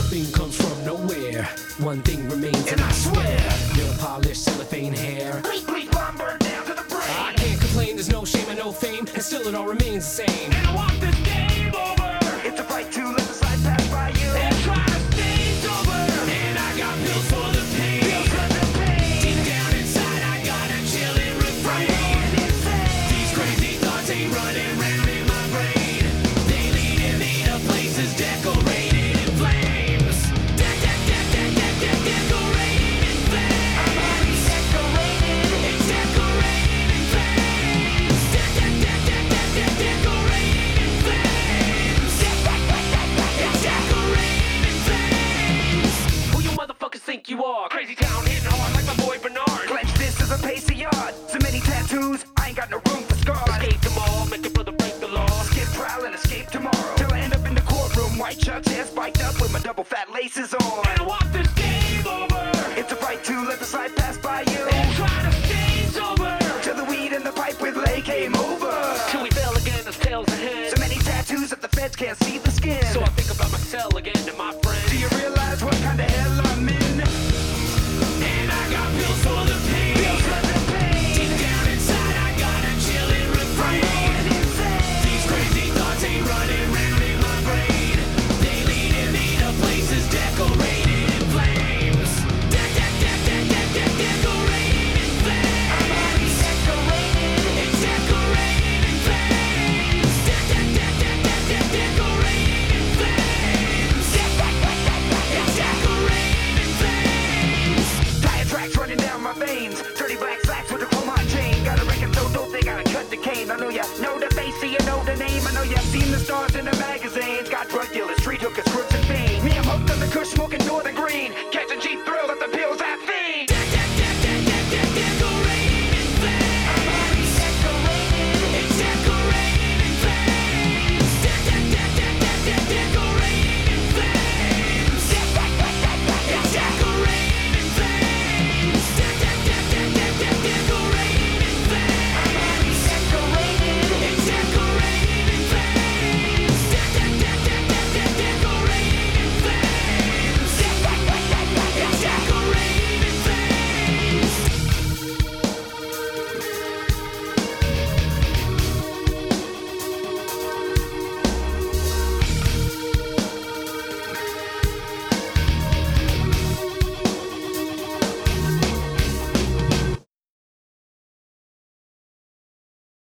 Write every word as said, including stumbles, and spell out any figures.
Nothing comes from nowhere. One thing remains, and I swear, your polished cellophane hair. Bleak, bleak, bomb burned down to the brain. I can't complain, there's no shame and no fame, and still it all remains the same. And I want this game over. It's a fight to let the slide pass by you. And try to stay sober. And I got pills for the pain. Pills for the pain. Deep down inside, I got a chilling refrain. Going insane. These crazy thoughts ain't running round in my brain. They leading me to places decorated in flames. Deck, deck, deck, deck, deck, deck, decorated in flames. I'm already decorated. It's decorated in flames. Deck, deck, deck, deck, deck, deck, decorated in flames. Deck, deck, deck, deck, deck, deck, It's decorated in flames. Who you motherfuckers think you are? Crazy town hitting hard like my boy Bernard. Clench this as a pace of yard. So many tattoos, I ain't got no room for scars. Escape them all, make your brother break the law. Skip trial and escape tomorrow. Till I end up in the courtroom, white chucks, hair spiked up with my double fat laces on. And I want this game over. It's a fight to let the slide pass by you. And try to stay sober. Till the weed in the pipe with lay came over. Till we fell again, as tails ahead. So many tattoos that the feds can't see the skin. So I think about my cell again and my friends. Do you realize what kind of hell I'm in? And I got pills for the pain. Pills for the pain. Deep down inside, I got a chilling refrain. Going insane. These crazy thoughts ain't running round in my brain. They leading me to places decorated in flames. Deck, deck, deck, deck, deck, deck, decorated in flames. I'm already decorated. It's decorated in flames. Deck, deck, deck, deck, deck, deck, decorated in flames. Deck, deck, deck, deck, deck, deck, It's decorated in flames. Tire tracks running down my veins. Dirty black slacks with a chrome on chain. Got a record so dope they gotta cut the cane. I know ya know the face, so you know the name. I know ya seen the stars in the magazines. Got drug dealers, street hookers, crooks, and